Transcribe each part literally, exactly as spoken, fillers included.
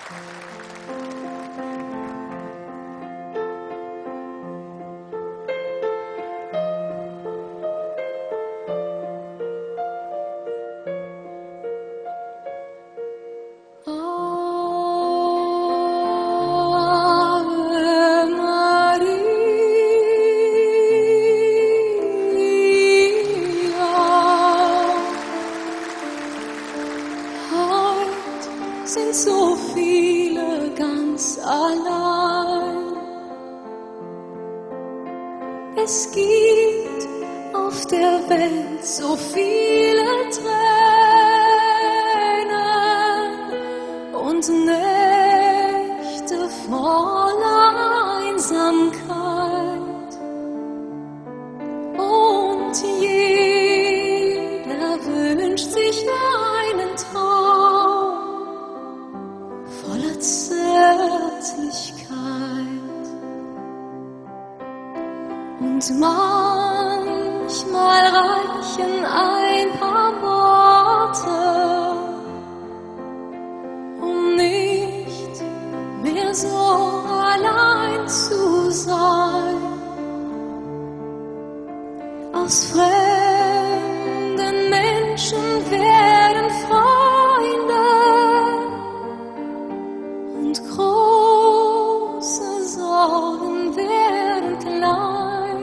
Sind so viele ganz allein. Es gibt auf der Welt so viele Tränen und Nächte voller Einsamkeit. Und jeder wünscht sich einen Traum voller Zärtlichkeit. Und manchmal reichen ein paar Worte, um nicht mehr so allein zu sein. Aus fremden Menschen werden Freunde und große Sorgen werden klein.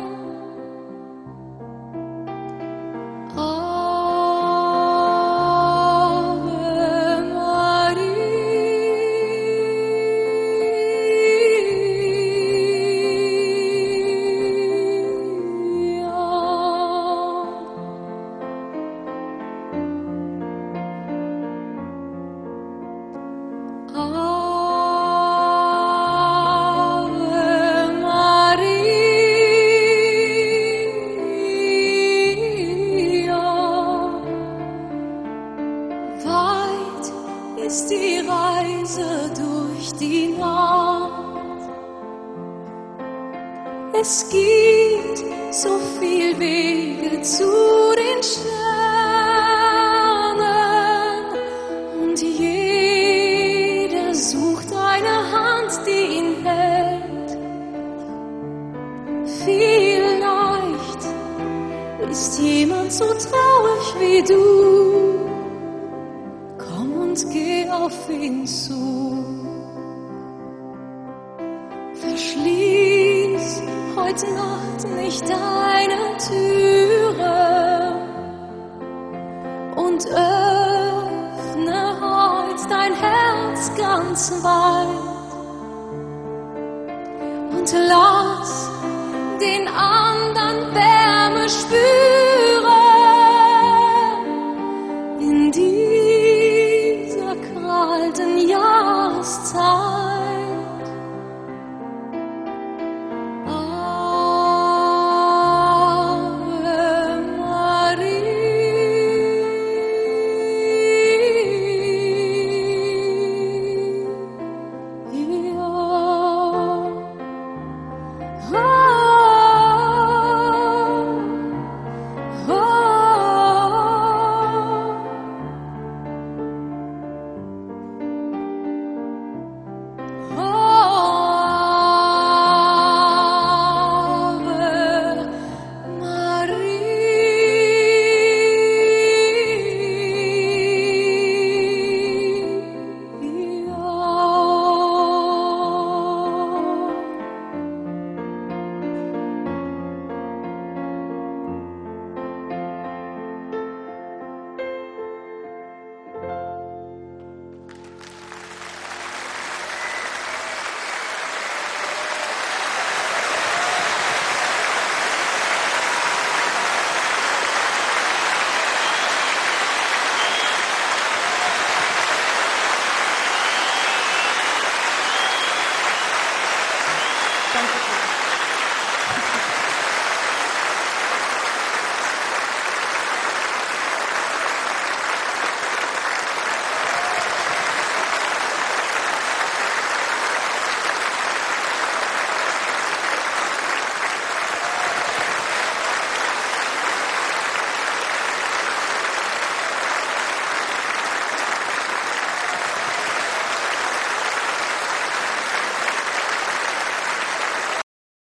Ist die Reise durch die Nacht. Es gibt so viel Wege zu den Sternen und jeder sucht eine Hand, die ihn hält. Vielleicht ist jemand so traurig wie du. Geh auf ihn zu. Verschließ heute Nacht nicht deine Türe und öffne heute dein Herz ganz weit und lass den anderen Wärme spüren.